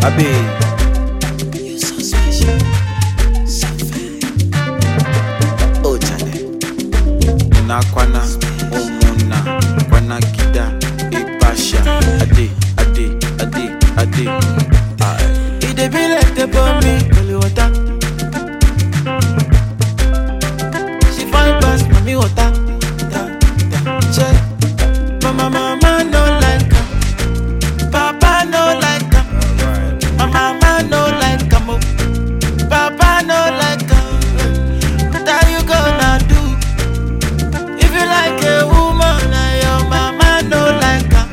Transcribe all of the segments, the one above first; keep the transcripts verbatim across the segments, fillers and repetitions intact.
Abi. You're so special, so fine. Oh, Charlie. Na kwana, omuna, kwana kida, ipasha. Ade, ade, ade, ade. It dey be like the bomb me, holy water. She find past mommy water. Da, da, check. Mama, mama no like her. Papa no like her. Mama, mama no like her. Mo. Papa no like her. What are you gonna do? If you like a woman and your mama no like her,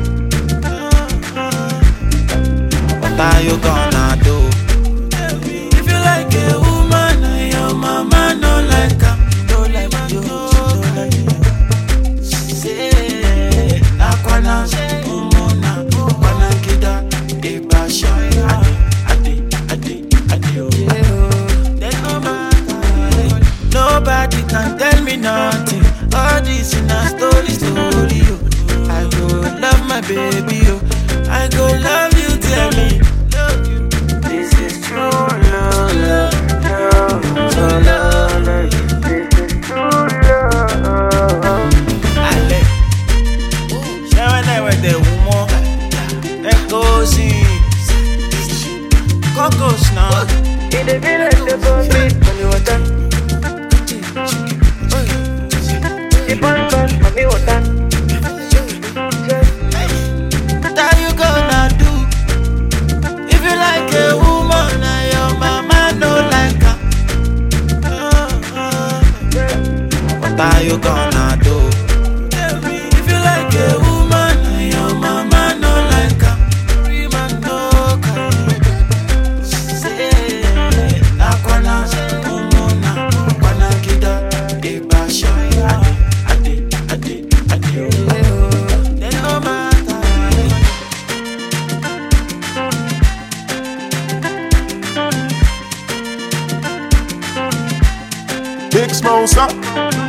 what are you gonna do? If you like a woman and your mama no like her, no like you, no like you. Say, Nakwana, Umona, Kwana Kida, Ibasha, Adi, Adi, Adi, Adi. There's no matter. Nobody can tell me nothing. All this in a story, story. Oh. I go love my baby. Oh. I go love you, tell me. Love you. This is true love, love, love, so love. This is true love. Ale, share when I went the woman. Let go see. Cocos now. In the village, the bomb it, mommy water. She burn burn, mommy water. What are you gonna do? If you like a woman and your mama no like her, what are you gonna do? If you like a woman and your mama no like her, man no can. Say, Nakwana, Umona, Kwana Kida, Ibasha, Adi, Adi, Adi, Adi. There's no matter. Big Smosa.